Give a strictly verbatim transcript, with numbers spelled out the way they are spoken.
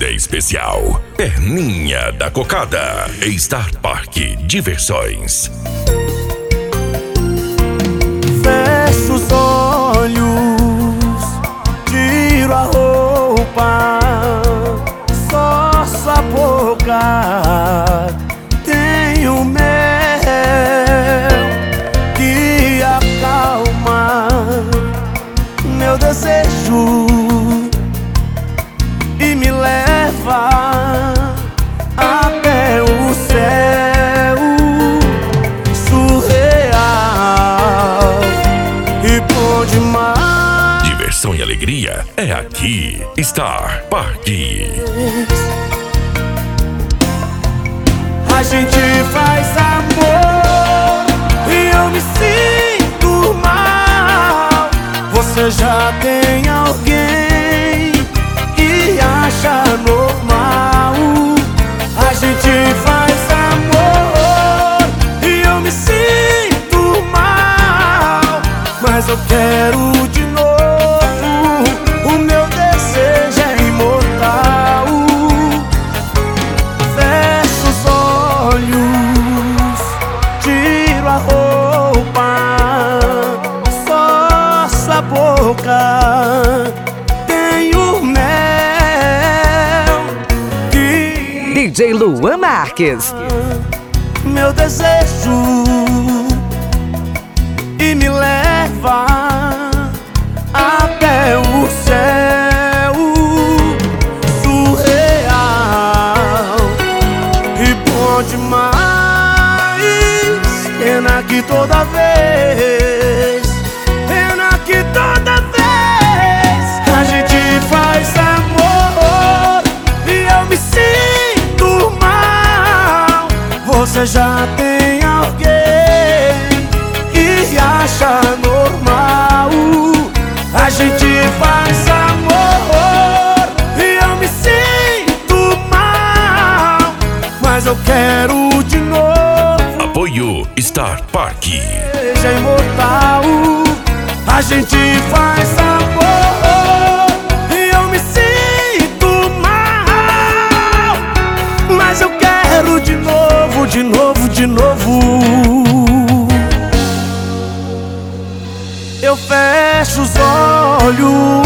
Torcida especial Perninha da Cocada. Star Park Diversões. Fecho os olhos, tiro a roupa, só sua boca tem o mel que acalma meu desejo e me leva até o céu surreal e bom demais. Diversão e alegria é aqui. Star Park. A gente faz amor e eu me sinto mal. Você já tem alguém que acha normal. A gente faz amor e eu me sinto mal, mas eu quero de novo. O meu desejo é imortal. Fecho os olhos, tiro a roupa, só sua boca tem o mel que D J Luan Marques. meu desejo e me leva até o céu surreal e bom demais. Pena que toda vez, pena que toda vez a gente faz amor e eu me sinto mal. Você já tem alguém que acha normal. A gente faz amor e eu me sinto mal, mas eu quero de novo. Apoio Star Park. Seja imortal. A gente faz amor e eu me sinto mal, mas eu quero de novo, de novo, de novo. Eu fecho os olhos,